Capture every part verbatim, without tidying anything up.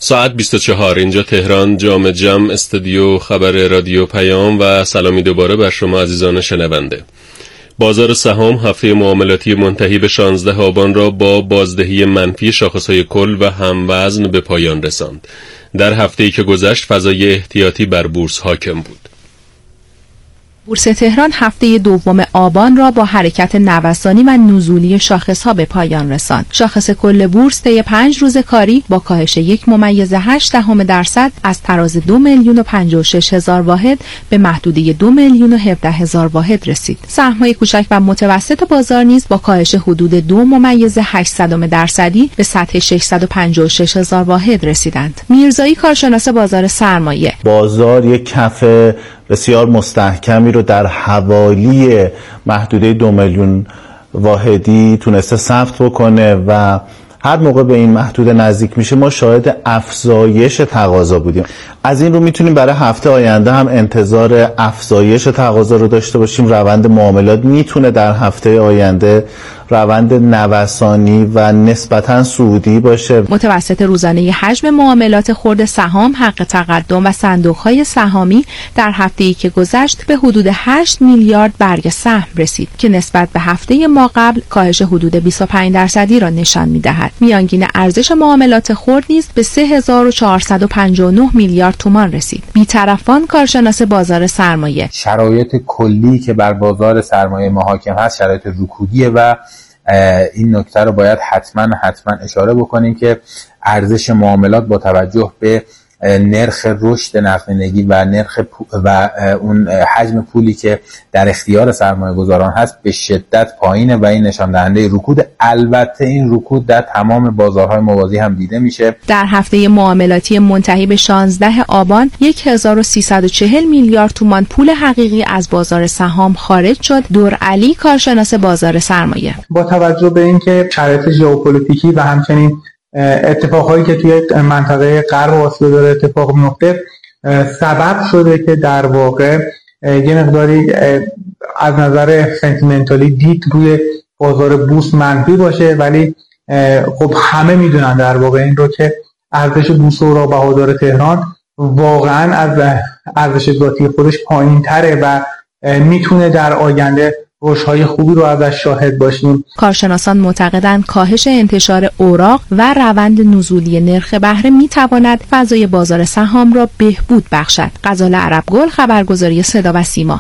ساعت بیست و چهار اینجا تهران، جام جم، استودیو خبر رادیو پیام و سلامی دوباره بر شما عزیزان شنونده. بازار سهام هفته معاملاتی منتهی به شانزده آبان را با بازدهی منفی شاخص‌های کل و هموزن به پایان رساند. در هفته‌ای که گذشت فضای احتیاطی بر بورس حاکم بود. بورس تهران هفته دوم آبان را با حرکت نوسانی و نزولی شاخص‌ها به پایان رساند. شاخص کل بورس طی پنج روز کاری با کاهش یک ممیز هشت دهم درصد از تراز دو میلیون و پنجاه و شش هزار واحد به محدوده دو میلیون و هفده هزار واحد رسید. سهم‌های کوچک و متوسط بازار نیز با کاهش حدود دو ممیز هشت دهم درصدی به سطح ششصد و پنجاه و شش هزار واحد رسیدند. میرزایی کارشناس بازار سرمایه: بازار یک کف بسیار مستحکمی رو در حوالی محدوده دو میلیون واحدی تونسته ثبت بکنه و هر موقع به این محدوده نزدیک میشه ما شاهد افزایش تقاضا بودیم. از این رو میتونیم برای هفته آینده هم انتظار افزایش تقاضا رو داشته باشیم. روند معاملات میتونه در هفته آینده روند نوسانی و نسبتاً صعودی باشه. متوسط روزانه حجم معاملات خرد سهام، حق تقدم و صندوق‌های سهامی در هفته‌ای که گذشت به حدود هشت میلیارد برگ سهم رسید که نسبت به هفته ما قبل کاهش حدود بیست و پنج درصدی را نشان می‌دهد. میانگین ارزش معاملات خرد نیز به سه هزار و چهارصد و پنجاه و نه میلیارد تومان رسید. بی‌طرفان کارشناس بازار سرمایه: شرایط کلی که بر بازار سرمایه ما حاکم هست شرایط رکودیه و این نکته رو باید حتما حتما اشاره بکنیم که ارزش معاملات با توجه به نرخ رشد نقدینگی و نرخ و اون حجم پولی که در اختیار سرمایه گذاران هست به شدت پایینه و این نشان دهنده رکود. البته این رکود در تمام بازارهای موازی هم دیده میشه. در هفته معاملاتی منتهی به شانزده آبان هزار و سیصد و چهل میلیارد تومان پول حقیقی از بازار سهام خارج شد. دورعلی کارشناس بازار سرمایه: با توجه به اینکه شرایط ژئوپلیتیکی و همچنین اتفاقهایی که توی منطقه غرب آسیا داره اتفاق میفته سبب شده که در واقع یه مقداری از نظر سنتیمنتالی دید روی بازار بورس منفی باشه، ولی خب همه میدونن در واقع این رو که ارزش بورس اوراق بهادار تهران واقعا از ارزش ذاتی خودش پایین تره و میتونه در آینده رشدهای خوبی رو ازش شاهد باشیم. کارشناسان معتقدند کاهش انتشار اوراق و روند نزولی نرخ بهره میتواند فضای بازار سهام را بهبود بخشد. غزال عربگل، خبرگزاری صدا و سیما.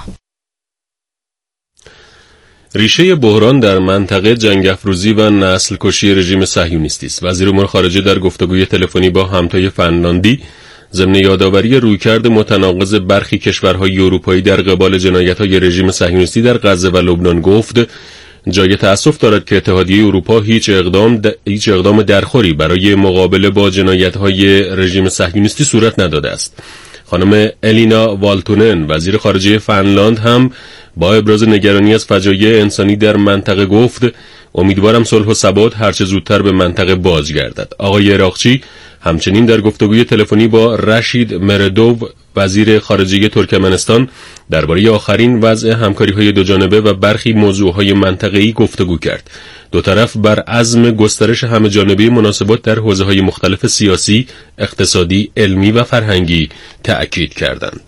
ریشه بحران در منطقه جنگ افروزی و نسل کشی رژیم صهیونیستی است. وزیر امور خارجه در گفتگوی تلفنی با همتای فنلاندی ضمن یادآوری رویکرد متناقض برخی کشورهای اروپایی در قبال جنایت‌های رژیم صهیونیستی در غزه و لبنان گفت جای تأسف دارد که اتحادیه اروپا هیچ اقدام د... هیچ اقدام درخوری برای مقابله با جنایت‌های رژیم صهیونیستی صورت نداده است. خانم الینا والتونن وزیر خارجه فنلاند هم با ابراز نگرانی از فجایع انسانی در منطقه گفت امیدوارم صلح و ثبات هرچه زودتر به منطقه بازگردد. آقای عراقچی همچنین در گفتگوی تلفنی با رشید مردوو وزیر خارجه ترکمنستان درباره آخرین وضع همکاری‌های دوجانبه و برخی موضوعهای منطقه‌ای گفتگو کرد. دو طرف بر عزم گسترش همه‌جانبه مناسبات در حوزه‌های مختلف سیاسی، اقتصادی، علمی و فرهنگی تأکید کردند.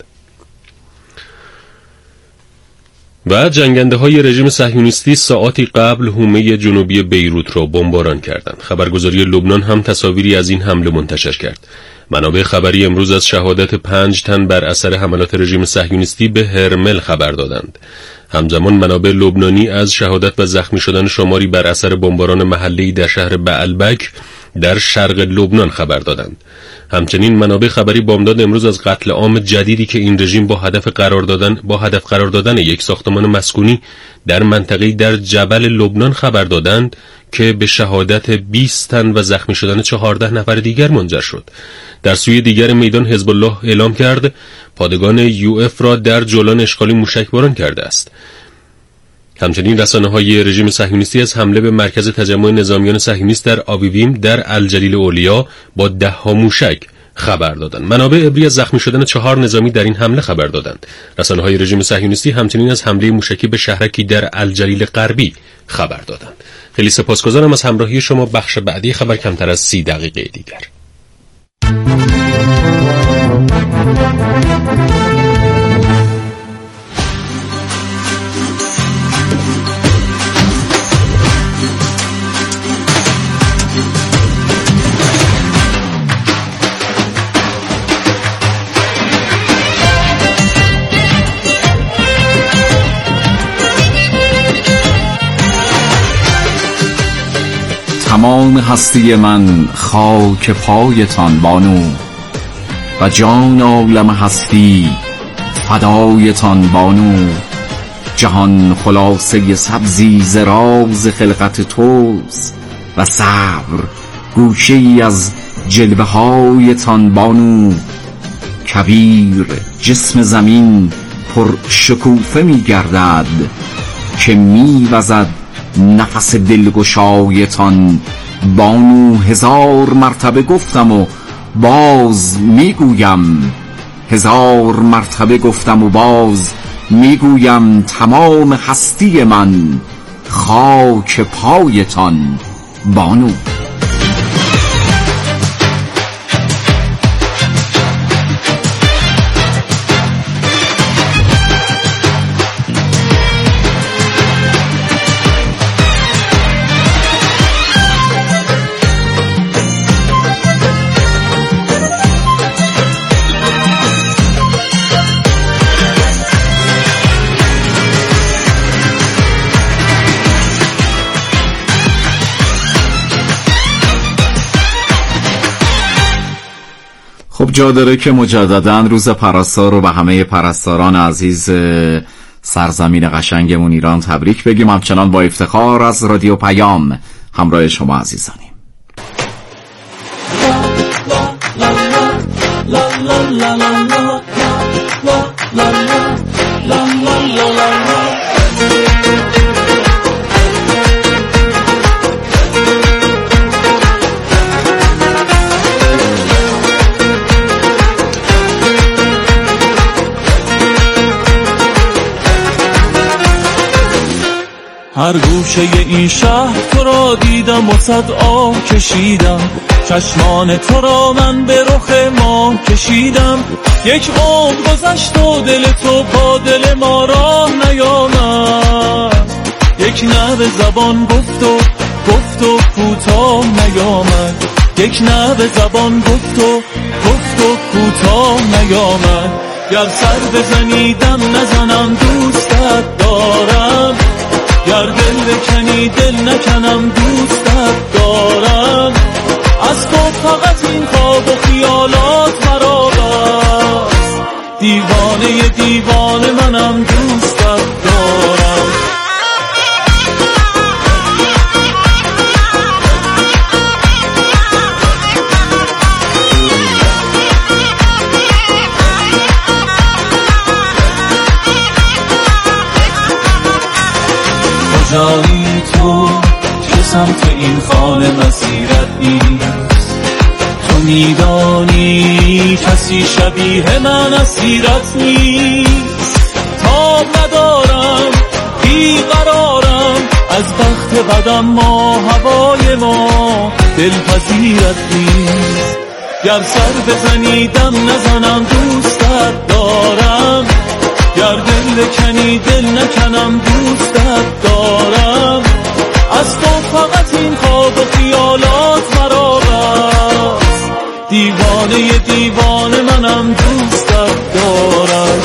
و جنگنده های رژیم صهیونیستی ساعاتی قبل حومه جنوبی بیروت را بمباران کردند. خبرگزاری لبنان هم تصاویری از این حمله منتشر کرد. منابع خبری امروز از شهادت پنج تن بر اثر حملات رژیم صهیونیستی به هرمل خبر دادند. همزمان منابع لبنانی از شهادت و زخمی شدن شماری بر اثر بمباران محله‌ای در شهر بعلبک در شرق لبنان خبر دادند. همچنین منابع خبری بامداد امروز از قتل عام جدیدی که این رژیم با هدف قرار دادن با هدف قرار دادن یک ساختمان مسکونی در منطقه‌ای در جبل لبنان خبر دادند که به شهادت بیست تن و زخمی شدن چهارده نفر دیگر منجر شد. در سوی دیگر میدان حزب الله اعلام کرد پادگان یو اف را در جولان اشغالی موشکباران کرده است. همچنین رسانه‌های رژیم صهیونیستی از حمله به مرکز تجمع نظامیان صهیونیست در آویویم در الجلیل اولیا با ده ها موشک خبر دادند. منابع عبری از زخمی شدن چهار نظامی در این حمله خبر دادند. رسانه‌های رژیم صهیونیستی همچنین از حمله موشکی به شهرکی در الجلیل غربی خبر دادند. خیلی سپاسگزارم از همراهی شما. بخش بعدی خبر کمتر از سی دقیقه دیگر. تمام هستی من خاک پایتان بانو، و جان عالم هستی فدایتان بانو. جهان خلاصه سبزی ز راز خلقت توست، و صبر گوشه ای از جلوه هایتان بانو. کبیر جسم زمین پر شکوفه می گردد، که می وزد نفس دلگشایتان بانو. هزار مرتبه گفتم و باز میگویم، هزار مرتبه گفتم و باز میگویم، تمام هستی من خاک پایتان بانو. خب جا داره که مجدداً روز پرستار رو به همه پرستاران عزیز سرزمین قشنگمون ایران تبریک بگیم. همچنان با افتخار از رادیو پیام همراه شما عزیزانیم. هر گوشه این شهر تو را دیدم و صد آه کشیدم، چشمان تو را من به رخ ماه کشیدم. یک عمر گذشت و دل تو با دل ما راه نیامد، یک نه به زبان گفت و گفت و کوتاه نیامد، یک نه به زبان گفت و گفت و کوتاه نیامد. گر سر بزنی دم نزنم دوستت دارم، گر دل بکنی دل نکنم دوستت دارم. از تو فقط این خواب و خیالات مرا بس، دیوانه دیوانه منم دوستت دارم. کجایی تو که سمت این خانه مسیرت نیست؟ تو میدانی کسی شبیه من اسیرت نیست. تاب ندارم بیقرارم از بخت بدم، ما هوای ما دلپذیرت نیست. گر سر بزنی دم نزنم دوستت دارم، گر دل بکنی دل نکنم دوستت دارم. از تو فقط این خواب و خیالات مرا بس، دیوانه دیوانه منم دوستت دارم.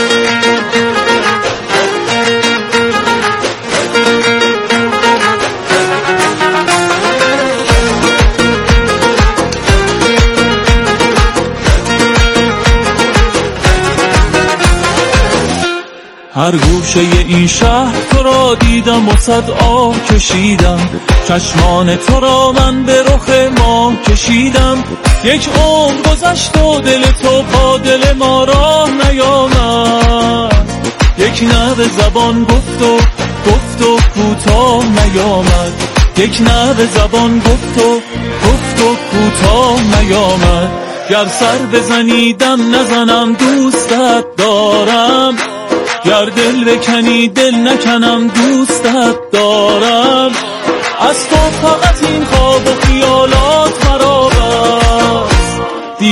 هر گوشه این شهر تو را دیدم و صد آه کشیدم، چشمان تو را من به رخ ماه کشیدم. یک عمر گذشت و دل تو با دل ما راه نیامد، یک نه به زبان گفت و گفت و کوتاه نیامد، یک نه به زبان گفت و گفت و کوتاه نیامد. گر سر بزنی دم نزنم دوستت دارم، گر دل بکنی دل نکنم دوستت دارم. از تو فقط این خواب و خیالات مرا بس،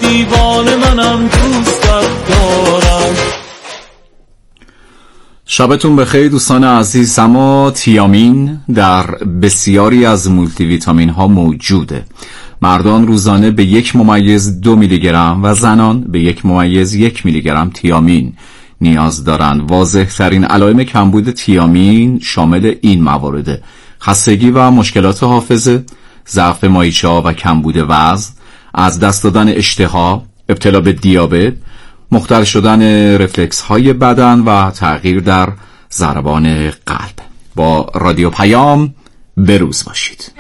دیوانه منم دوستت دارم. شبتون بخیر دوستان عزیز. اما تیامین در بسیاری از مولتی ویتامین ها موجوده. مردان روزانه به یک ممیز دو میلی گرم و زنان به یک ممیز یک میلی گرم تیامین نیاز دارند. واضح ترین علائم کمبود تیامین شامل این موارد: خستگی و مشکلات حافظه، ضعف مایچه‌ها و کمبود وزن، از دست دادن اشتها، ابتلا به دیابت، مختل شدن رفلکس های بدن و تغییر در ضربان قلب. با رادیو پیام بروز باشید.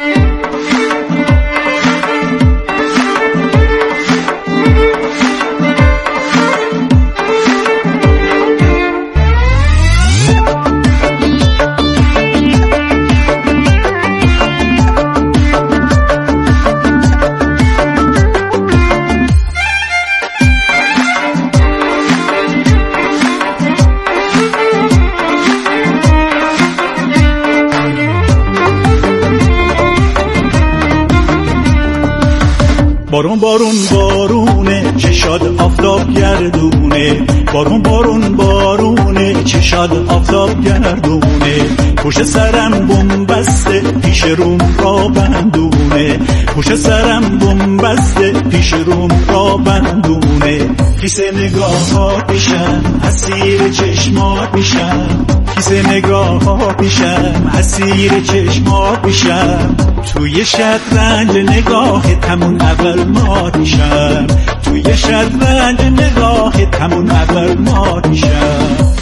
بارون بارون بارونه چشاد آفتاب گردونه، بارون بارون بارونه چشاد آفتاب گردونه، پشت سرم بم بسته پیش روم را بندونه، پشت سرم بم بسته پیش روم را بندونه، کیسه نگاهات میشم اسیر چشمات میشم، کیسه نگاهات میشم اسیر چشمات میشم، توی شطرنج نگاهت همون اول مات میشم، توی شطرنج نگاهت همون اول مات میشم.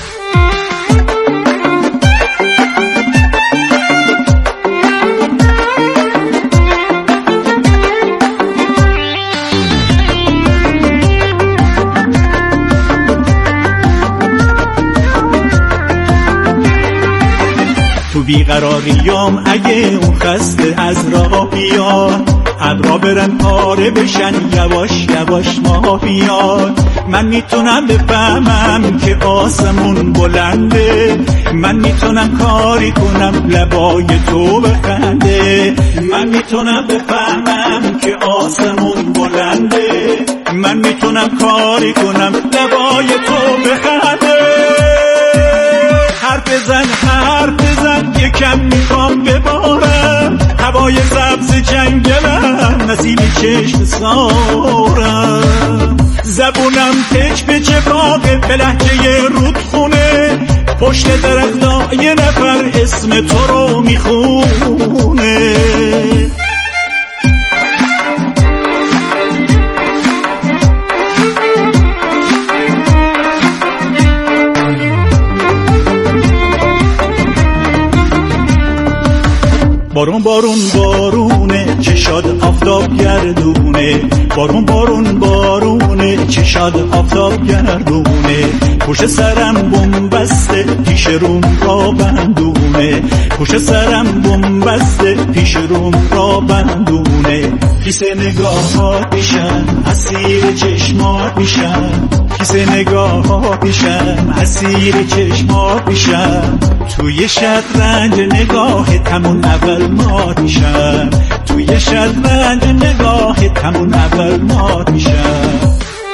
تو بیقراریام اگه اون خسته از راه بیاد، ابرا برن پاره بشن یواش یواش ماه بیاد، من میتونم بفهمم که آسمون بلنده، من میتونم کاری کنم لبای تو بخنده، من میتونم بفهمم که آسمون بلنده، من میتونم کاری کنم لبای تو بخنده. حرف بزن حرف بزن یکم میخوام ببارم، هوای سبز جنگلم نسیمی چشم سارم، زبونم تک به چپاقه به لحجه رودخونه، پشت درختا یه نفر اسم تو رو میخونه. بارون بارون بارونه چشاد آفتاب گردونه، بارون بارون بارونه چشاد آفتاب گردونه، پشت سرم بم بسته پیش روم را بندونه، پشت سرم بم بسته پیش روم را بندونه، کیسه نگاهات میشن اسیر چشمات میشن، کیسه نگاهات میشن اسیر چشمات میشن، توی شطرنج نگاهت همون اول مات میشم، توی شطرنج نگاهت همون اول مات میشم.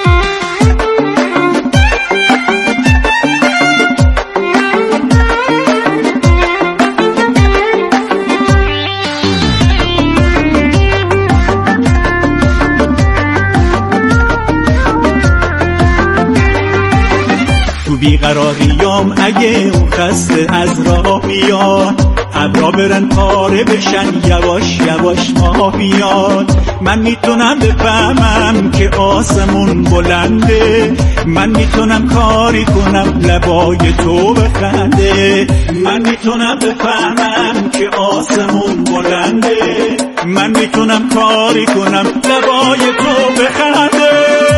بیقراریام اگه اون خسته از راه بیاد، ابرا برن پاره بشن یواش یواش ماه بیاد، من میتونم بفهمم که آسمون بلنده، من میتونم کاری کنم لبای تو بخنده، من میتونم بفهمم که آسمون بلنده، من میتونم کاری کنم لبای تو بخنده.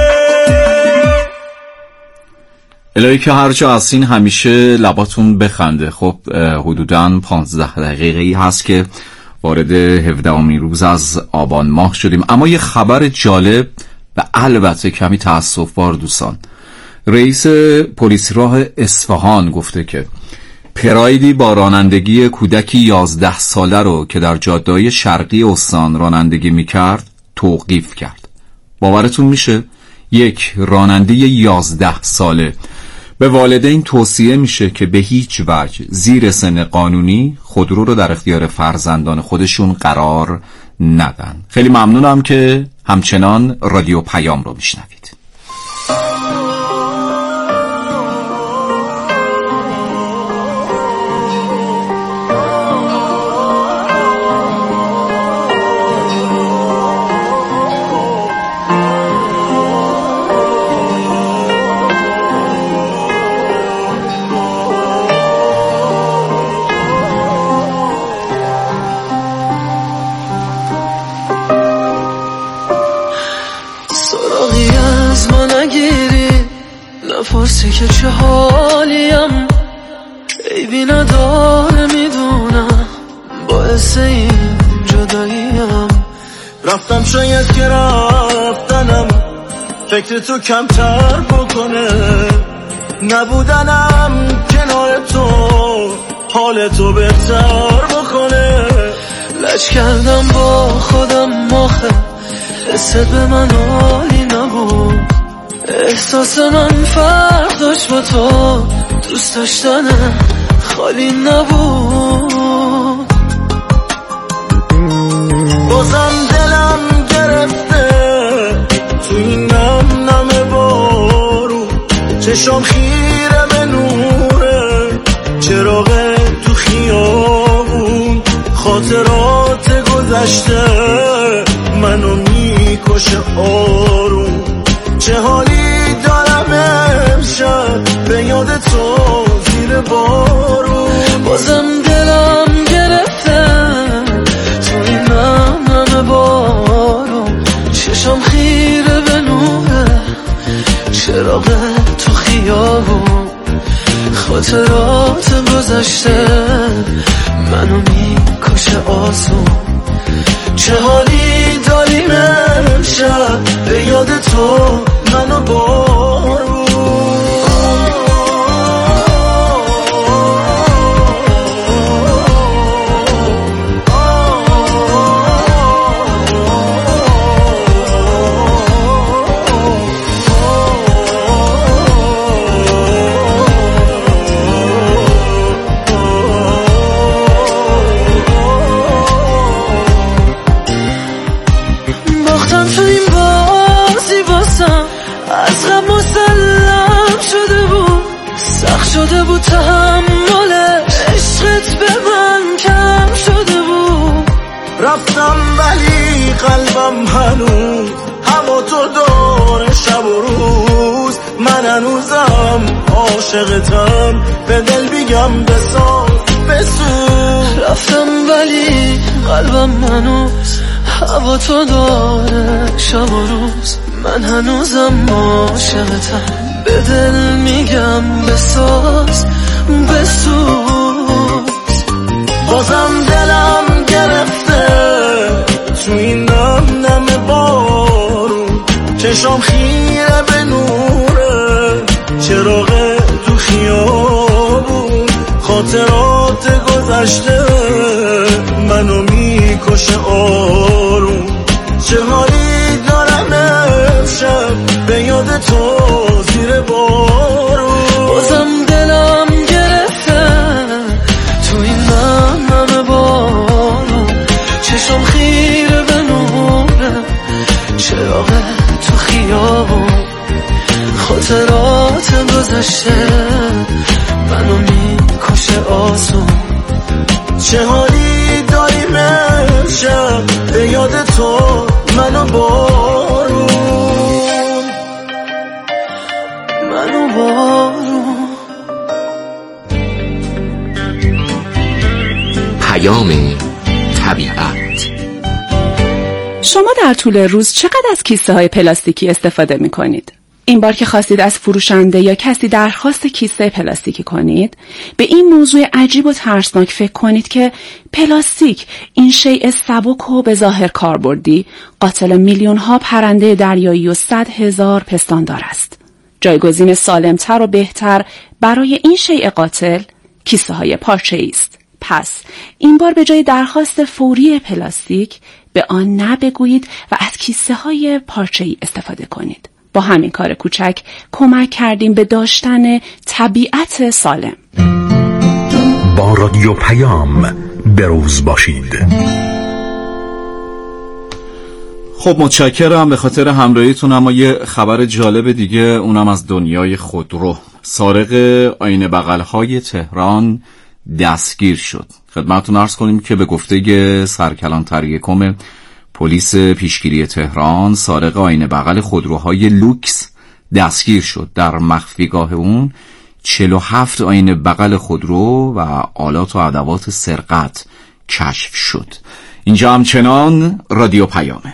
الهی که هر جا هستین همیشه لباتون بخنده. خب حدوداً پانزده دقیقه‌ای هست که وارد هفدهمین روز از آبان ماه شدیم، اما یه خبر جالب و البته کمی تأسف‌بار دوستان. رئیس پلیس راه اصفهان گفته که پرایدی با رانندگی کودکی یازده ساله رو که در جاده‌های شرقی استان رانندگی میکرد توقیف کرد. باورتون میشه؟ یک راننده یازده ساله به والدین توصیه میشه که به هیچ وجه زیر سن قانونی خودرو رو در اختیار فرزندان خودشون قرار ندن. خیلی ممنونم که همچنان رادیو پیام رو میشنوید. نپرسی که چه حالیم، عیبی نداره میدونم، باعث این جداییم. رفتم شاید که رفتنم فکر تو کمتر بکنه، نبودنم کنار تو حال تو بهتر بکنه. لج کردم با خودم آخه حست به من حالی نبود، احساس من فرق داشت با تو، دوست داشتنه خالی نبود. بازم دلم گرفته تو این نم نم بارو، چشام خیره به نوره چراغ تو خیابون، خاطرات گذشته منو میکشه آروم. چه حالی دارم امشب به یاد تو زیر بارون. بازم دلم گرفته تو این نم نم بارون، چشم خیره به نوره چراغ تو خیابون، خاطرات گذشته منو میکشه آسون. چه حالی داریم امشب به یاد تو منو بارون. باختم تو این بازی باسم، از غم مسلم شده بود، سخت شده بود تحملش، عشقت به من کم شده بود. رفتم ولی قلبم هنوز هوا تو داره شب و روز، من هنوزم عاشقتم، به دل بیگم بساز بسوز. رفتم ولی قلبم هنوز هوا تو داره شب و روز، من هنوزم عاشقتم، به دل میگم بساز بسوز. بازم دلم گرفته تو این نم نم بارون، چشام خیره به نوره چراغ تو خیابون، خاطرات گذشته منو میکشه آروم. چه حالی دارم امشب به یاد تو زیر بارون. بازم دلم گرفته تو این نم نم بارون، چشم خیره به نوره چراغ تو خیابون، خاطرات گذشته منو میکشه آسون. چه حالی داریم امشب به یاد تو منو بارون، منو بارون. پیام طبیعت. شما در طول روز چقدر از کیسه های پلاستیکی استفاده می کنید؟ این بار که خواستید از فروشنده یا کسی درخواست کیسه پلاستیکی کنید، به این موضوع عجیب و ترسناک فکر کنید که پلاستیک، این شیء سبک و به ظاهر کاربردی، قاتل میلیون ها پرنده دریایی و صد هزار پستاندار است. جایگزین سالمتر و بهتر برای این شیء قاتل کیسه های پارچه‌ای است. پس این بار به جای درخواست فوری پلاستیک به آن نه بگویید و از کیسه های پارچه‌ای استفاده کنید. با همین کار کوچک کمک کردیم به داشتن طبیعت سالم. با رادیو پیام بروز باشید. خب متشکرم به خاطر همراهیتون. اما یه خبر جالب دیگه، اونم از دنیای خودرو. سارق آینه بغل‌های تهران دستگیر شد. خدمتتون عرض کنیم که به گفته سرکلان تریکم پلیس پیشگیری تهران، سارق آینه بغل خودروهای لوکس دستگیر شد. در مخفیگاه اون چهل و هفت آینه بغل خودرو و آلات و ادوات سرقت کشف شد. اینجا همچنان رادیو پیامه.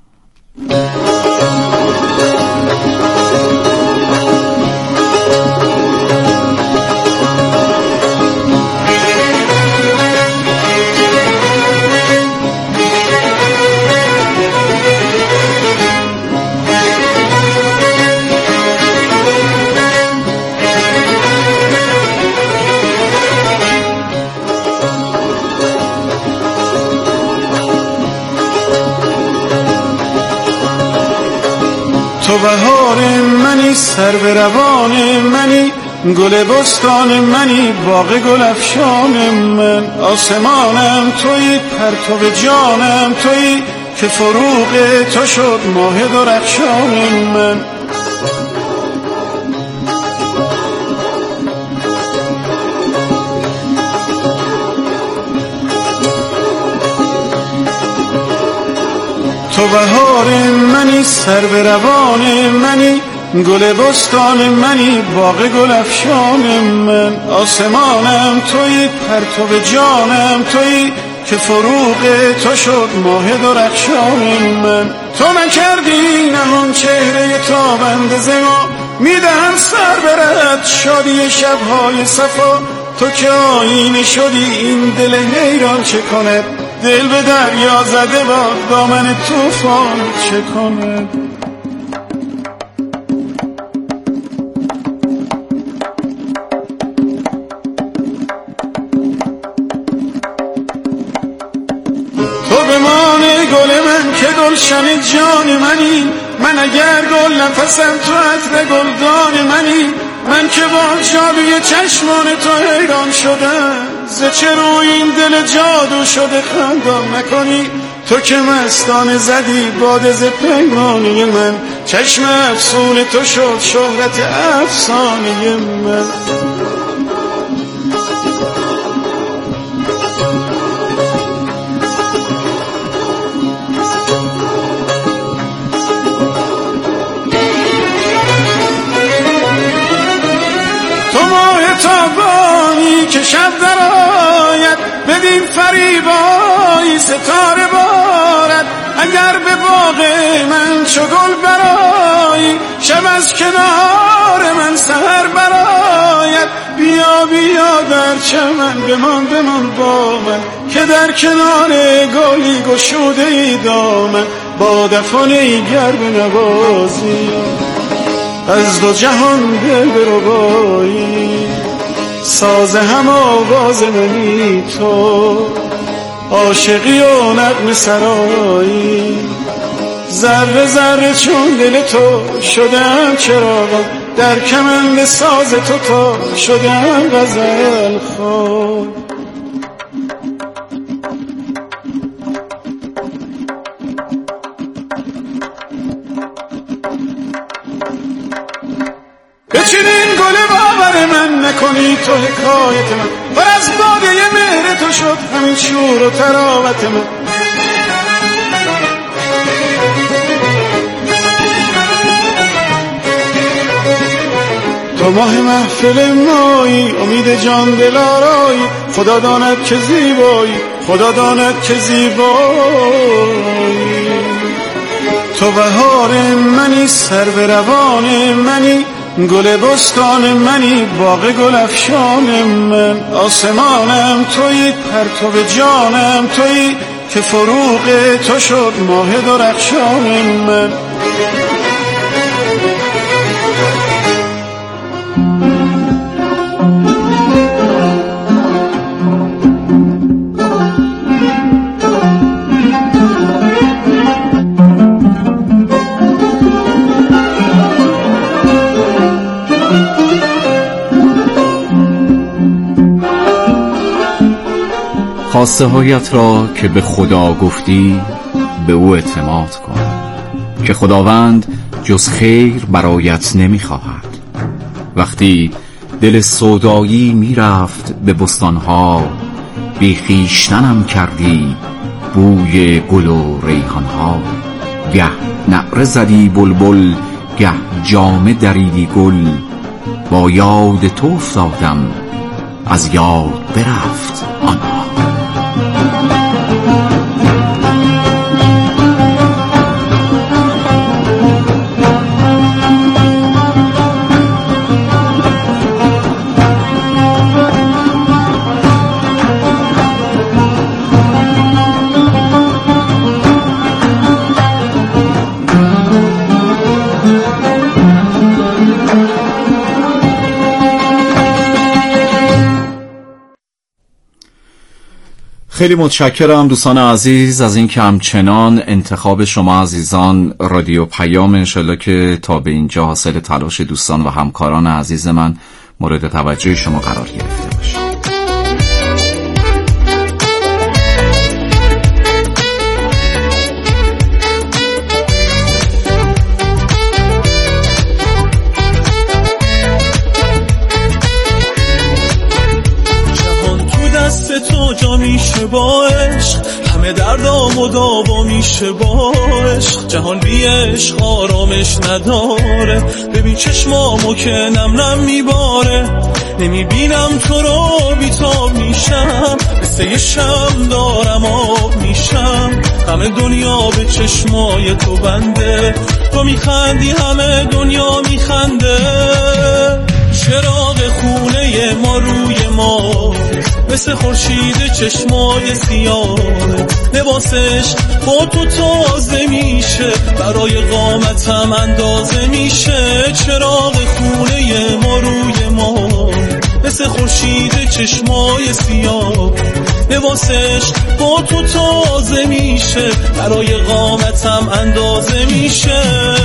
تو بهار منی، سرو روان منی، گل بستان منی، باغ گل افشان من. آسمانم تویی، پرتو جانم تویی، که فروغ تو شد ماه درخشان من. تو بهار منی، سرو روان منی، گل بستان منی، باغ گل افشان من. آسمانم تویی، پرتو جانم تویی، که فروغ تو شد ماه درخشان من. تو نکردی نهان چهره تابنده ز ما، میدهم سر برد شادی شبهای صفا. تو که آینه شدی این دل حیران چه کند، دل به دریا زده با دامن طوفان چه کند. تو بمان گل من که گلشن جان منی، من اگر گل نفسم تو عطر گلدان منی. من که با جادوی چشمان تو حیران شدم، ز چه روی این دل جادو شده خندان نکنی. تو که مستانه زدی باد ز پیمانه من، چشم افسون تو شد شهرت افسانه من. تابانی که شب در آید، ببین فریبایی ستاره بارد. اگر به باغ من چو گل برآیی، شب از کنار من سحر برآید. بیا بیا در چمن بمان بمان با من، که در کنار گلی گشوده ای دامن. با دفانه گر بنوازی، از دو جهان دل بربایی. ساز هم آواز منی تو، عاشقی و نغمه سرایی. ذره ذره چون دل تو شدم چراغم، در کمند ساز تو تا شدم غزل خواه. بچینین گل باور من، نکنی تو حکایت من. پر از باده مهر تو شد همین شور و تراوت من. تو ماه محفل مایی، امید جان دل آرایی. خدا داند که زیبایی، خدا داند که زیبایی. تو بهار منی، سرو روان منی، گل بستان منی، باغ گل افشان من. آسمانم تویی، پرتو جانم تویی، که فروغ تو شد ماه درخشان من. خواسته هایت را که به خدا گفتی به او اعتماد کن که خداوند جز خیر برایت نمی خواهد. وقتی دل سودایی می رفت به بستانها، بی خویشتنم کردی بوی گل و ریحانها. گه نعره زدی بلبل، گه جامه دریدی گل، با یاد تو افتادم از یاد برفت آنها. خیلی متشکرم دوستان عزیز از این که همچنان انتخاب شما عزیزان رادیو پیام، انشالله که تا به اینجا حاصل تلاش دوستان و همکاران عزیز من مورد توجه شما قرار گرفته باشه. جا میشه با عشق، همه دردام و داوا میشه با عشق. جهان بی عشق آرامش نداره، ببین چشمامو که نم نم میباره. نمیبینم تو رو بیتاب میشم، مثل یه شم دارم آب میشم. همه دنیا به چشمای تو بنده، تو میخندی همه دنیا میخنده. چراغ خونه ما روی ما مثل خورشید چشمای سیاه، لباسش با تو تازه میشه، برای قامتم اندازه میشه. چراغ خونه ما روی ما مثل خورشید چشمای سیاه، لباسش با تو تازه میشه، برای قامتم اندازه میشه.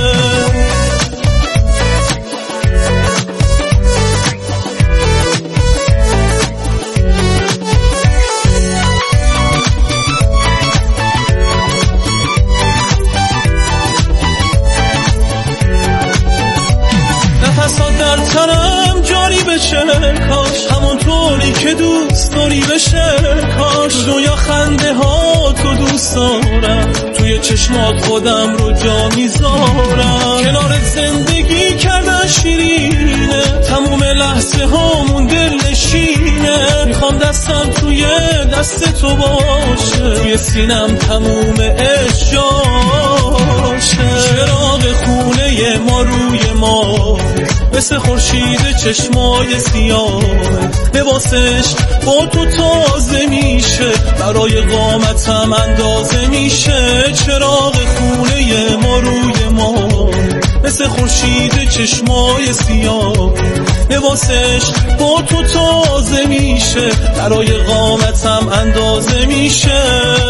کاش همونطوری که دوست داری بشه، کاش دنیا خنده ها تو دوست دارم، توی چشمات خودم رو جا میذارم. کنار زندگی کردن شیرینه، تموم لحظه هامون دل نشینه. میخوام دستم توی دست تو باشه، توی سینم تموم عشق جاشه. چراغ خونه ما روی ما مثل خورشید چشمای سیاه، لباسش با تو تازه میشه، برای قامتم اندازه میشه. چراغ خونه ما روی ما مثل خورشید چشمای سیاه، لباسش با تو تازه میشه، برای قامتم اندازه میشه.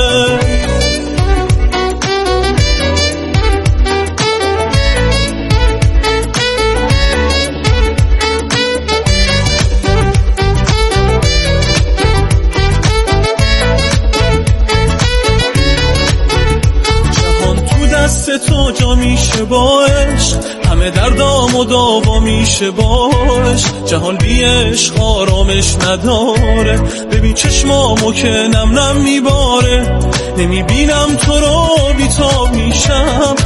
تو جا میشه با عشق، همه دردام و داوا میشه با عشق. جهان بی عشق آرامش نداره، ببین چشمامو که نم نم میباره. نمیبینم تو رو بیتاب میشم،